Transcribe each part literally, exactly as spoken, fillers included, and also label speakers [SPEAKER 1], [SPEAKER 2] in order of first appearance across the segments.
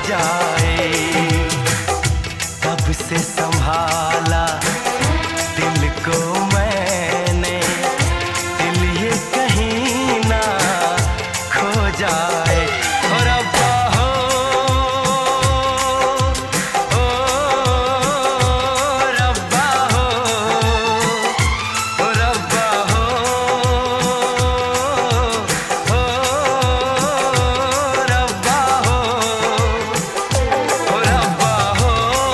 [SPEAKER 1] जाए। कब से संभाला दिल को मैंने, दिल ये कहीं ना खो जाए। और रब्बा हो, ओ रब्बा हो, ओ रब्बा हो, ओ रब्बा हो, ओ रब्बा हो,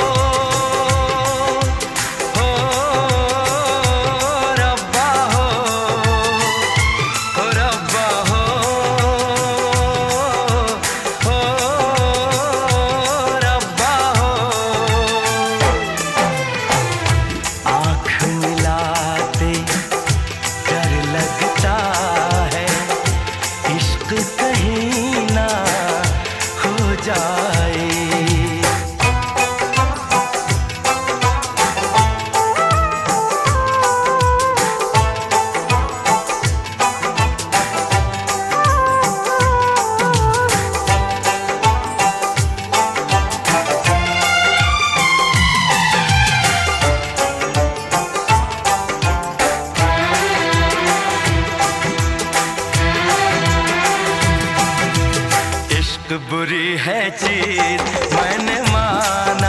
[SPEAKER 1] ओ रब्बा हो, ओ रब्बा हो, ओ रब्बा हो। आँख मिलाते डर लगता है, इश्क कहीं ना हो जाए। इश्क बुरी है चीज मैंने माना,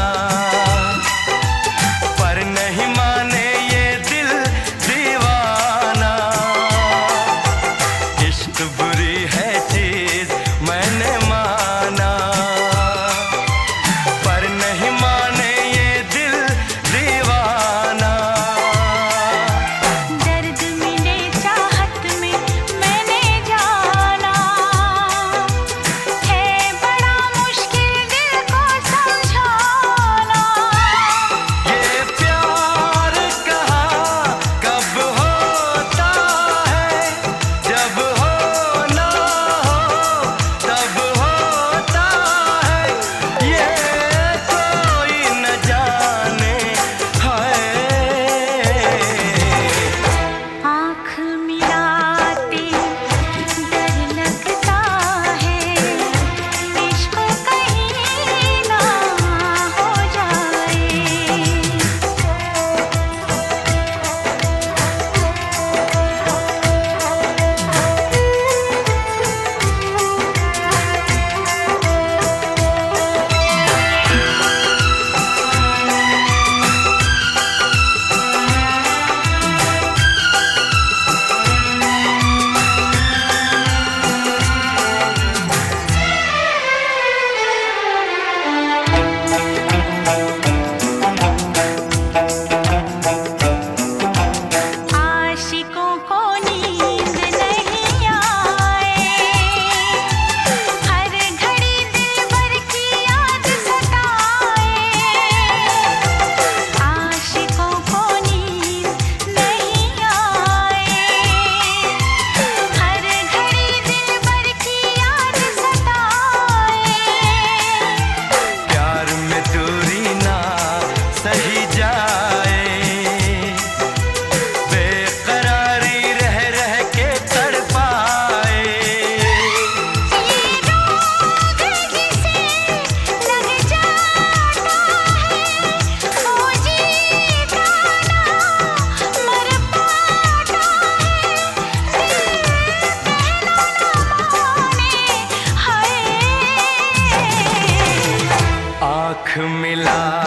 [SPEAKER 1] पर नहीं माने ये दिल दीवाना। इश्क बुरी है चीज मैंने माना, पर नहीं माने ये दिल दीवाना।
[SPEAKER 2] दर्द मिले चाहत में मैंने जाना, है बड़ा मुश्किल दिल को समझाना।
[SPEAKER 1] ये प्यार कहाँ कब होता है, जब होना हो तब होता है। ये कोई न जाने, हाय।
[SPEAKER 2] आँख मिलाते डर लगता है, इश्क कहीं ना हो जाए। आशिकों को नींद नहीं आए, हर घड़ी दिलबर की याद सताए। आशिकों को नींद नहीं आए, हर घड़ी दिलबर की याद सताए।
[SPEAKER 1] प्यार में दूरी ना सही जाए, बेकरारी रह रह के तड़पाए।
[SPEAKER 2] जिसे लग जाता है, वो जीता ना मर पाता है। दिल कहना ना माने, हाय।
[SPEAKER 1] आँख मिला